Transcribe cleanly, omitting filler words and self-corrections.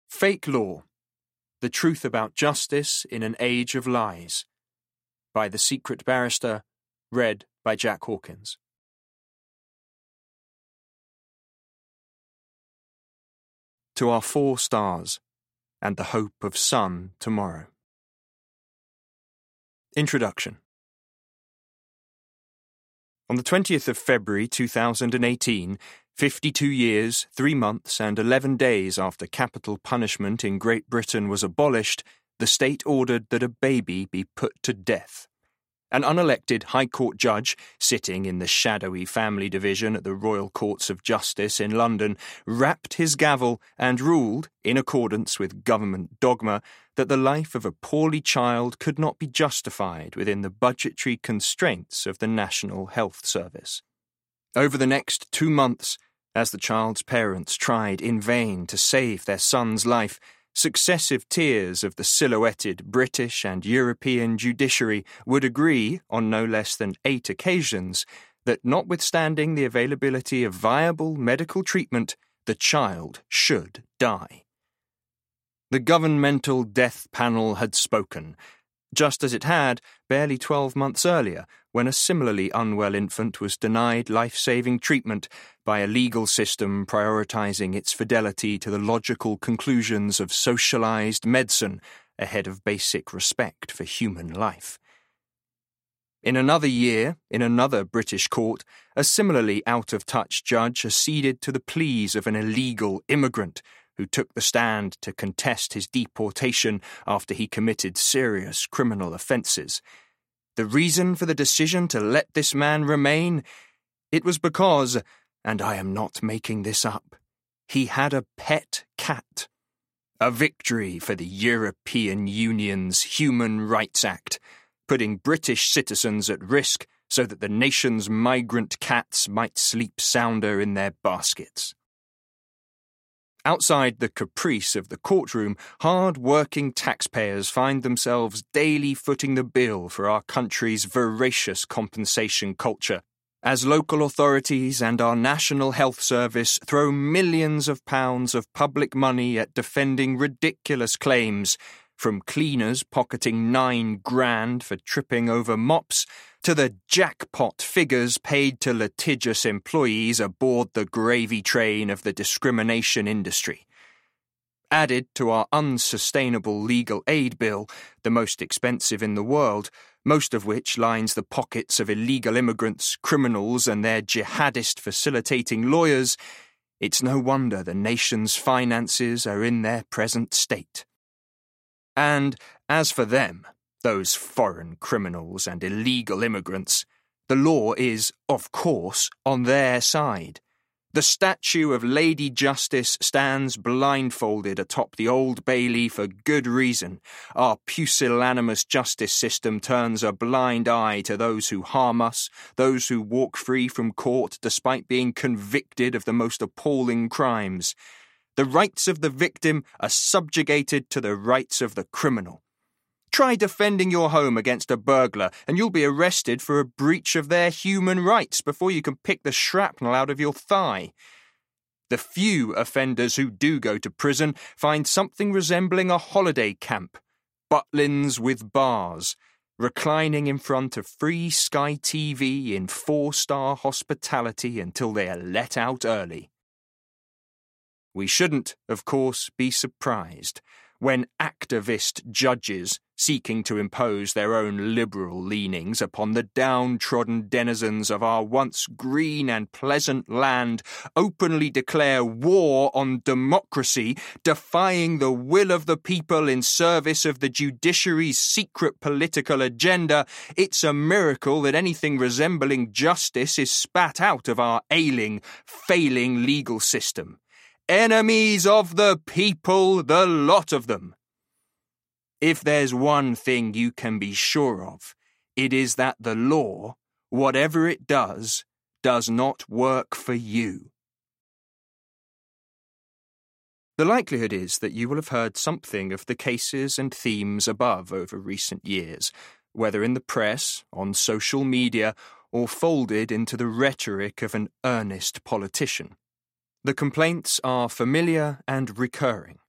Fake Law: The Truth About Justice in an Age of Lies, by The Secret Barrister, read by Jack Hawkins. To our 4 stars, and the hope of sun tomorrow. Introduction. On the 20th of February 2018, 52 years, 3 months and 11 days after capital punishment in Great Britain was abolished, the state ordered that a baby be put to death. An unelected High Court judge, sitting in the shadowy family division at the Royal Courts of Justice in London, rapped his gavel and ruled, in accordance with government dogma, that the life of a poorly child could not be justified within the budgetary constraints of the National Health Service. Over the next 2 months, as the child's parents tried in vain to save their son's life, successive tiers of the silhouetted British and European judiciary would agree, on no less than 8 occasions, that notwithstanding the availability of viable medical treatment, the child should die. The governmental death panel had spoken, just as it had barely 12 months earlier, when a similarly unwell infant was denied life-saving treatment by a legal system prioritising its fidelity to the logical conclusions of socialised medicine ahead of basic respect for human life. In another year, in another British court, a similarly out-of-touch judge acceded to the pleas of an illegal immigrant who took the stand to contest his deportation after he committed serious criminal offences. The reason for the decision to let this man remain? It was because, and I am not making this up, he had a pet cat. A victory for the European Union's Human Rights Act, putting British citizens at risk so that the nation's migrant cats might sleep sounder in their baskets. Outside the caprice of the courtroom, hard-working taxpayers find themselves daily footing the bill for our country's voracious compensation culture, as local authorities and our National Health Service throw millions of pounds of public money at defending ridiculous claims, from cleaners pocketing $9 grand for tripping over mops, to the jackpot figures paid to litigious employees aboard the gravy train of the discrimination industry. Added to our unsustainable legal aid bill, the most expensive in the world, most of which lines the pockets of illegal immigrants, criminals and their jihadist facilitating lawyers, it's no wonder the nation's finances are in their present state. And as for them, those foreign criminals and illegal immigrants, the law is, of course, on their side. The statue of Lady Justice stands blindfolded atop the Old Bailey for good reason. Our pusillanimous justice system turns a blind eye to those who harm us, those who walk free from court despite being convicted of the most appalling crimes. The rights of the victim are subjugated to the rights of the criminal. Try defending your home against a burglar and you'll be arrested for a breach of their human rights before you can pick the shrapnel out of your thigh. The few offenders who do go to prison find something resembling a holiday camp, Butlins with bars, reclining in front of free Sky TV in 4-star hospitality until they are let out early. We shouldn't, of course, be surprised when activist judges seeking to impose their own liberal leanings upon the downtrodden denizens of our once green and pleasant land openly declare war on democracy, defying the will of the people in service of the judiciary's secret political agenda. It's a miracle that anything resembling justice is spat out of our ailing, failing legal system. Enemies of the people, the lot of them. If there's one thing you can be sure of, it is that the law, whatever it does not work for you. The likelihood is that you will have heard something of the cases and themes above over recent years, whether in the press, on social media, or folded into the rhetoric of an earnest politician. The complaints are familiar and recurring.